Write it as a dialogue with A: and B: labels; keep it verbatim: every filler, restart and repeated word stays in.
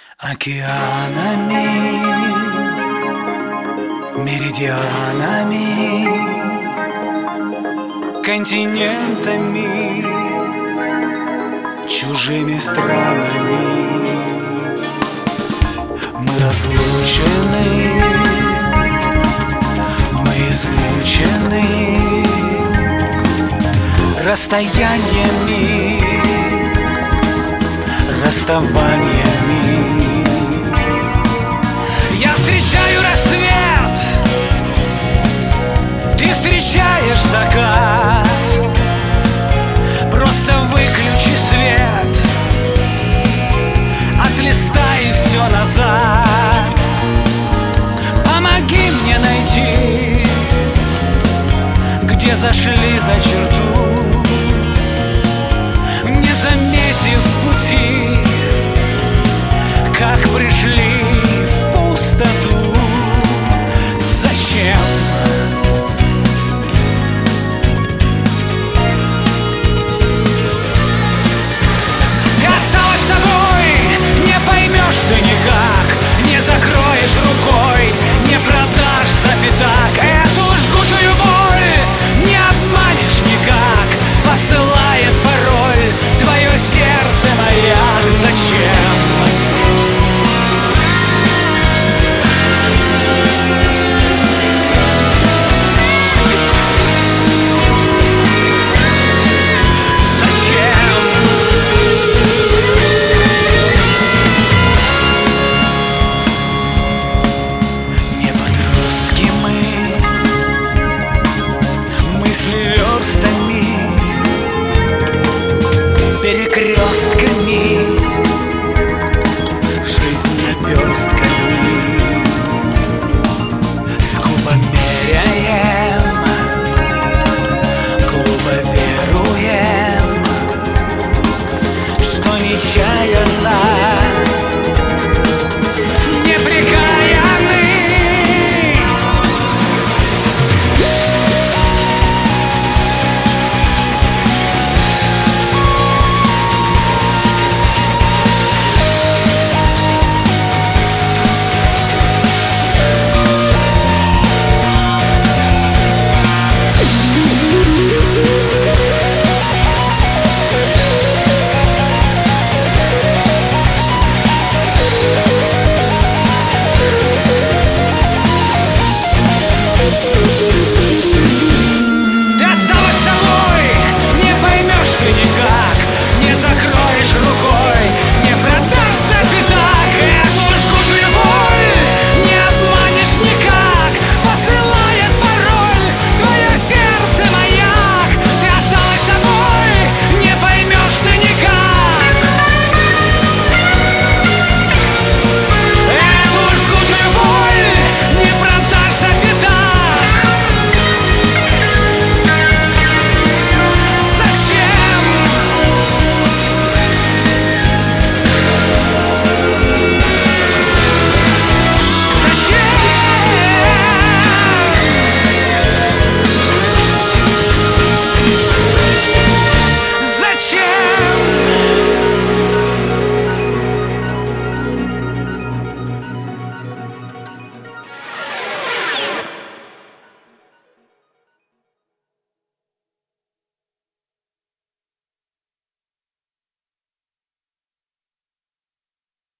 A: Океанами, меридианами, континентами, чужими странами мы разлучены, мы измучены расстояниями, расставаниями. Я встречаю рассвет, ты встречаешь закат. Просто выключи свет, отлистай все назад. Помоги мне найти, где зашли за черту, не заметив пути, как пришли в пустоту. Зачем? Ты осталась с собой, не поймешь ты никак, не закроешь рукой, не продашь за пятак. Эту жгучую боль не обманешь никак, посылает пароль твое сердце, маяк. Зачем? Перекрестками, жизнь наперстками, скупо меряем, глупо веруем, что нечаянно